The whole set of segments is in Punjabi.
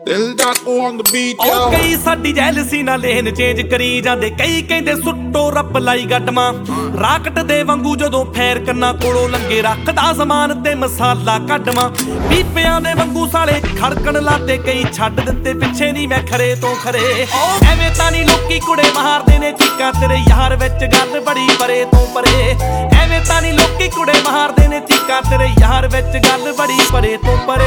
Del Daco on the beat, yo. ਕਈ ਸਾਡੀ ਜੈਲਸੀ ਨਾਲ ਲੇਨ ਚੇਂਜ ਕਰੀ ਜਾਂਦੇ, ਕਈ ਕਹਿੰਦੇ ਸੁੱਟੋ ਰੱਪ ਲਾਈ ਗੱਡਮਾ ਰਾਕਟ ਦੇ ਵਾਂਗੂ ਜਦੋਂ ਫੇਰ ਕੰਨਾਂ ਕੋਲੋਂ ਲੰਗੇ ਰੱਖਦਾ ਸਮਾਨ ਤੇ ਮਸਾਲਾ ਕੱਢਵਾ ਪੀਪਿਆਂ ਦੇ ਵਾਂਗੂ ਸਾਲੇ ਖੜਕਣ ਲਾਤੇ, ਕਈ ਛੱਡ ਦਿੱਤੇ ਪਿੱਛੇ ਨਹੀਂ ਮੈਂ ਖਰੇ ਤੋਂ ਖਰੇ। ਐਵੇਂ ਤਾਂ ਨਹੀਂ ਲੋਕੀ ਕੁੜੇ ਮਾਰਦੇ ਨੇ ਚੀਕਾਂ, ਤੇਰੇ ਯਾਰ ਵਿੱਚ ਗੱਲ ਬੜੀ ਪਰੇ ਤੋਂ ਪਰੇ। ਐਵੇਂ ਤਾਂ ਨਹੀਂ ਲੋਕੀ ਕੁੜੇ ਮਾਰਦੇ ਨੇ ਚੀਕਾਂ, ਤੇਰੇ ਯਾਰ ਵਿੱਚ ਗੱਲ ਬੜੀ ਪਰੇ ਤੋਂ ਪਰੇ।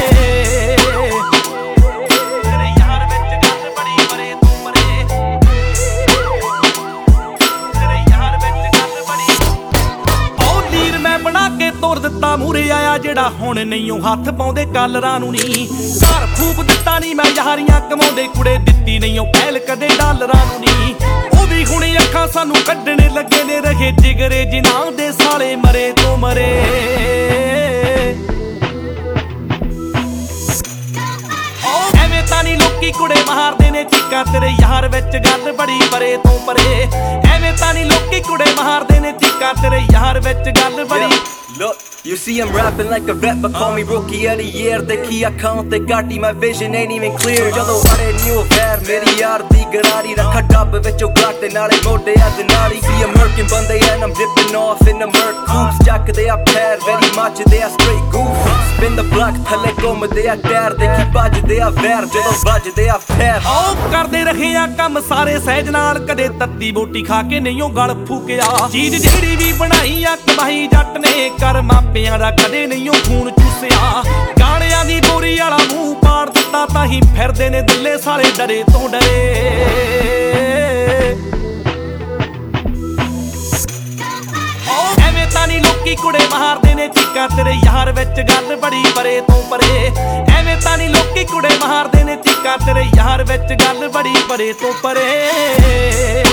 ਤੋਰ ਦਿੱਤਾ ਮੂਰੇ ਆਇਆ ਜਿਹੜਾ ਹੁਣ ਨਹੀਂ ਉਹ ਹੱਥ ਪਾਉਂਦੇ ਕਾਲਰਾਂ ਨੂੰ ਨੀ, ਘਰ ਫੂਕ ਦਿੱਤਾ ਨਹੀਂ ਮੈਂ ਯਾਰੀਆਂ ਕਮਾਉਂਦੇ ਕੁੜੇ, ਦਿੱਤੀ ਨਹੀਂ ਉਹ ਪਹਿਲ ਕਦੇ ਡਾਲਰਾਂ ਨੂੰ ਨੀ। ਉਹ ਵੀ ਹੁਣ ਅੱਖਾਂ ਸਾਨੂੰ ਕੱਢਣੇ ਲੱਗੇ ਨੇ, ਰਹੇ ਜਿਗਰੇ ਜਿਨ੍ਹਾਂ ਦੇ ਸਾਲੇ ਮਰੇ ਤੋਂ ਮਰੇ। ਐਵੇਂ ਤਾਂ ਨਹੀਂ ਲੋਕੀ ਕੁੜੇ ਮਾਰਦੇ ਨੇ ਚੀਕਾਂ, ਤੇਰੇ ਯਾਰ ਵਿੱਚ ਗੱਲ ਬੜੀ ਪਰੇ ਤੋਂ ਪਰੇ। ਐਵੇਂ ਤਾਂ ਨਹੀਂ ਲੋਕੀ ਕੁੜੇ ਮਾਰਦੇ ਨੇ ਚੀਕਾਂ, ਤੇਰੇ ਯਾਰ ਵਿੱਚ ਗੱਲ ਬੜੀ। Look, you see I'm rapping like a vet, but call me rookie of the year. Dekhi account te gaati, my vision ain't even clear. Jadon aare new affair, meri yaar di garari rakha dub vichon glock te naale mode as naali. See American bande and I'm dipping off in the murk coops, jackde a pair very much they are straight goof. Spin the block thale ਘੁੰਮਦੇ ਆ ਟਾਇਰ, ਦੇਖੀ ਵੱਜਦੇ ਆ ਵੈਰ ਜਦੋਂ ਵੱਜਦੇ ਆ ਫੇਰ। ਕਰਦੇ ਰਹੇ ਆ ਕੰਮ ਸਾਰੇ ਸਹਿਜ ਨਾਲ, ਕਦੇ ਤੱਤੀ ਬੋਟੀ ਖਾ ਕੇ ਨਹੀਂ ਉਹ ਗਲ ਫੂਕਿਆ। ਚੀਜ਼ ਜਿਹੜੀ ਵੀ ਬਣਾਈ ਆ ਕਮਾਈ ਜੱਟ ਨੇ, ਕਰ ਮਾਪਿਆਂ ਦਾ ਕਦੇ ਨਹੀਂ ਉਹ ਖੂਨ ਚੂਸਿਆ। ਗਾਣਿਆਂ ਦੀ ਬੋਰੀ ਵਾਲਾ ਮੂੰਹ ਪਾੜ ਦਿੱਤਾ, ਤਾਂ ਹੀ ਫਿਰਦੇ ਨੇ ਦਿੱਲੇ ਸਾਲੇ ਡਰੇ ਤੋਂ ਡਰੇ। ਐਵੇਂ ਤਾਂ ਨਹੀਂ ਲੋਕੀ ਕੁੜੇ ਮਾਰਦੇ ਨੇ ਚੀਕਾਂ, ਤੇਰੇ ਯਾਰ ਵਿੱਚ ਗੱਲ ਬੜੀ ਪਰੇ ਤੋਂ ਪਰੇ। ਐਵੇਂ ਤਾਂ ਨਹੀਂ ਲੋਕੀ ਕੁੜੇ ਮਾਰਦੇ ਨੇ ਚੀਕਾਂ, ਤੇਰੇ ਯਾਰ ਵਿੱਚ ਗੱਲ ਬੜੀ ਪਰੇ ਤੋਂ ਪਰੇ।